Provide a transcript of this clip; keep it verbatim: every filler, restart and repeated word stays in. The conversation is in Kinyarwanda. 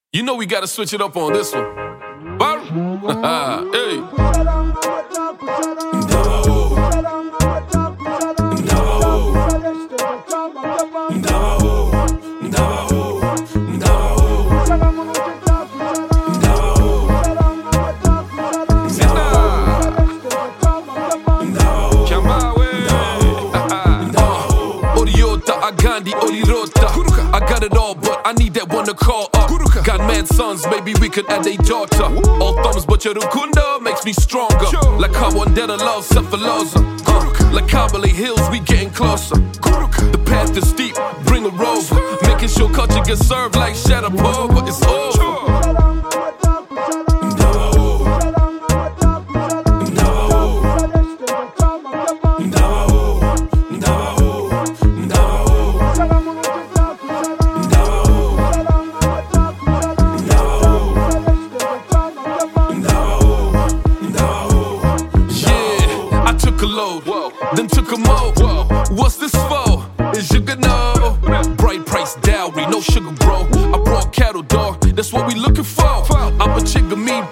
You know we gotta switch it up on this one. Hey. Gandhi, Olirota. I got it all, but I need that one to call up. Got mad sons, maybe we could add a daughter. All thumbs, but your Rukunda makes me stronger. Like how one dead love, Cephalosa. Uh, like Kabale Hills, we getting closer. The path is steep, bring a rover. Making sure culture gets served like Sharapova, but it's over. Load, then took a mo. What's this for? Is you gonna know? Bright price dowry, no sugar, bro. I brought cattle, dog. That's what we looking for. I'm a chigga, me